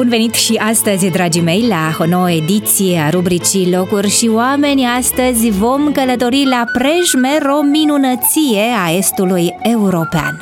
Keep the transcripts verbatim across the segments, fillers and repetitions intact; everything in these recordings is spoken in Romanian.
Bun venit și astăzi, dragii mei, la o nouă ediție a rubricii Locuri și Oameni. Astăzi vom călători la Prejmer, o minunăție a estului european.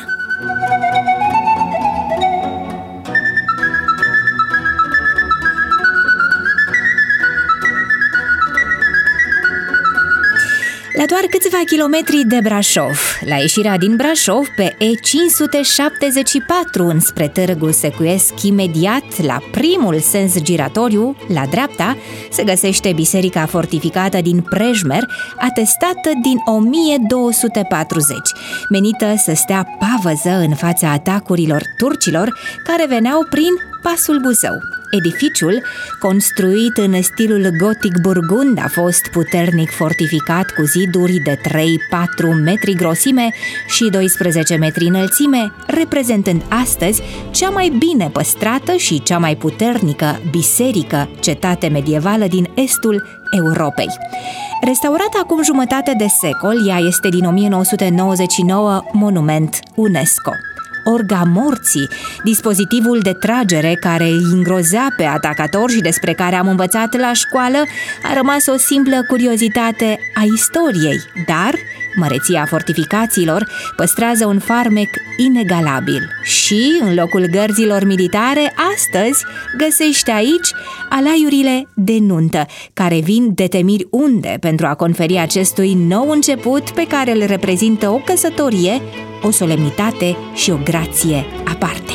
La doar câțiva kilometri de Brașov, la ieșirea din Brașov pe E cinci sute șaptezeci și patru înspre Târgu Secuiesc, imediat la primul sens giratoriu, la dreapta, se găsește biserica fortificată din Prejmer, atestată din o mie două sute patruzeci, menită să stea pavăză în fața atacurilor turcilor care veneau prin Pasul Buzău. Edificiul, construit în stilul gotic burgund, a fost puternic fortificat cu ziduri de trei patru metri grosime și doisprezece metri înălțime, reprezentând astăzi cea mai bine păstrată și cea mai puternică biserică, cetate medievală din estul Europei. Restaurată acum jumătate de secol, ea este din o mie nouă sute nouăzeci și nouă monument UNESCO. Orga morții, dispozitivul de tragere care îi îngrozea pe atacatori și despre care am învățat la școală, a rămas o simplă curiozitate a istoriei, dar măreția fortificațiilor păstrează un farmec inegalabil și, în locul gărzilor militare, astăzi găsește aici alaiurile de nuntă, care vin de temiri unde pentru a conferi acestui nou început pe care îl reprezintă o căsătorie, o solemnitate și o grație aparte.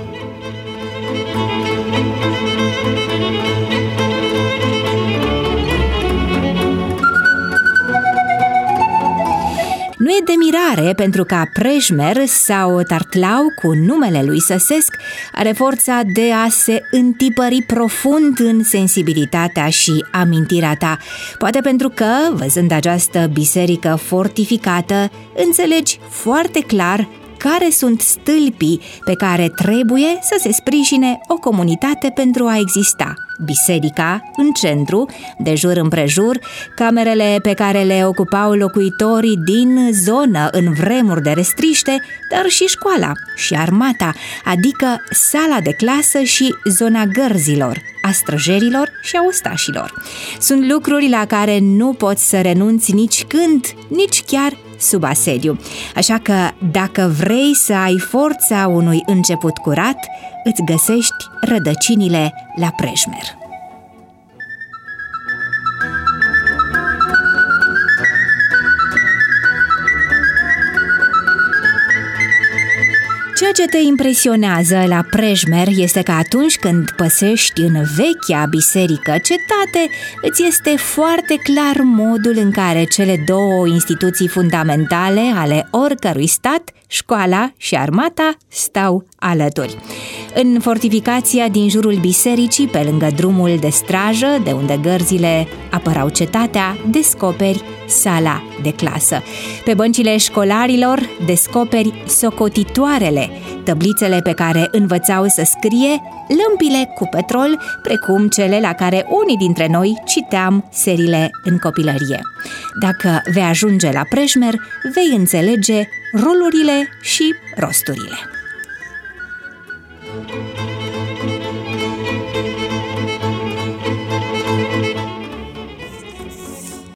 Nu e de mirare pentru că Prejmer sau Tartlau, cu numele lui săsesc, are forța de a se întipări profund în sensibilitatea și amintirea ta. Poate pentru că, văzând această biserică fortificată, înțelegi foarte clar care sunt stâlpii pe care trebuie să se sprijine o comunitate pentru a exista. Biserica, în centru, de jur împrejur, camerele pe care le ocupau locuitorii din zonă în vremuri de restriște, dar și școala și armata, adică sala de clasă și zona gărzilor, a străjerilor și a ostașilor. Sunt lucruri la care nu poți să renunți nici când, nici chiar sub asediu. Așa că, dacă vrei să ai forța unui început curat, îți găsești rădăcinile la Prejmer. Ceea ce te impresionează la Prejmer este că atunci când păsești în vechea biserică cetate, îți este foarte clar modul în care cele două instituții fundamentale ale oricărui stat, școala și armata, stau alături. În fortificația din jurul bisericii, pe lângă drumul de strajă, de unde gărzile apărau cetatea, descoperi sala de clasă. Pe băncile școlarilor descoperi socotitoarele, tăblițele pe care învățau să scrie, lămpile cu petrol, precum cele la care unii dintre noi citeam seriile în copilărie. Dacă vei ajunge la Prejmer, vei înțelege rolurile și rosturile.